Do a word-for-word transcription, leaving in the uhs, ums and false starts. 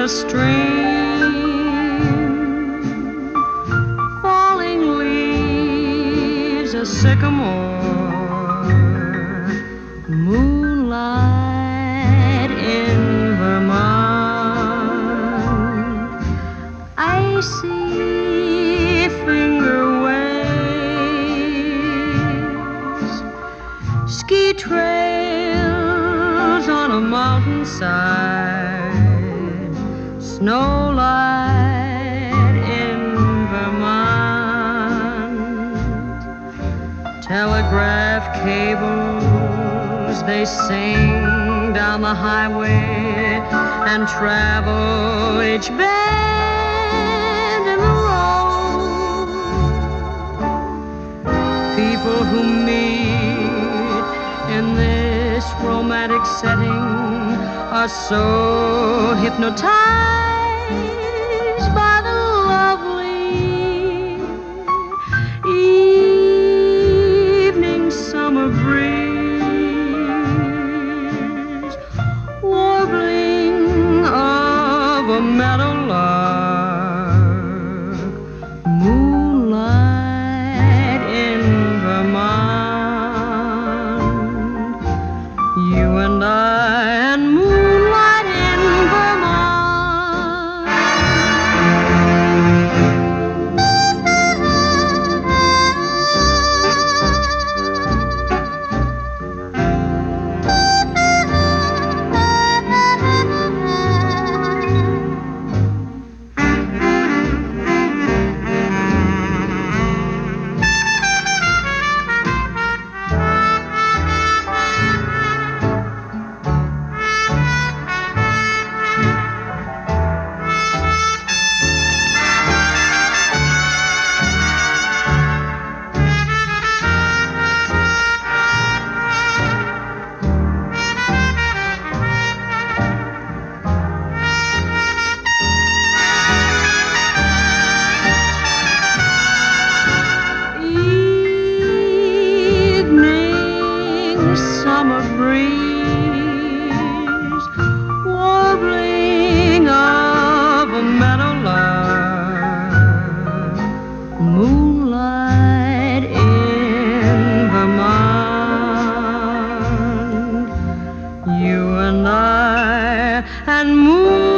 a stream, falling leaves, a sycamore, moonlight in Vermont, icy finger waves, ski trails on a mountainside, snowlight in Vermont, telegraph cables, they sing down the highway and travel each bend in the road. People who meet in this romantic setting are so hypnotized by the lovely evening summer breeze, warbling of a meadowlark, moonlight in Vermont, you and I and moonlight in summer breeze, warbling of a meadowlark, moonlight in Vermont, you and I and moon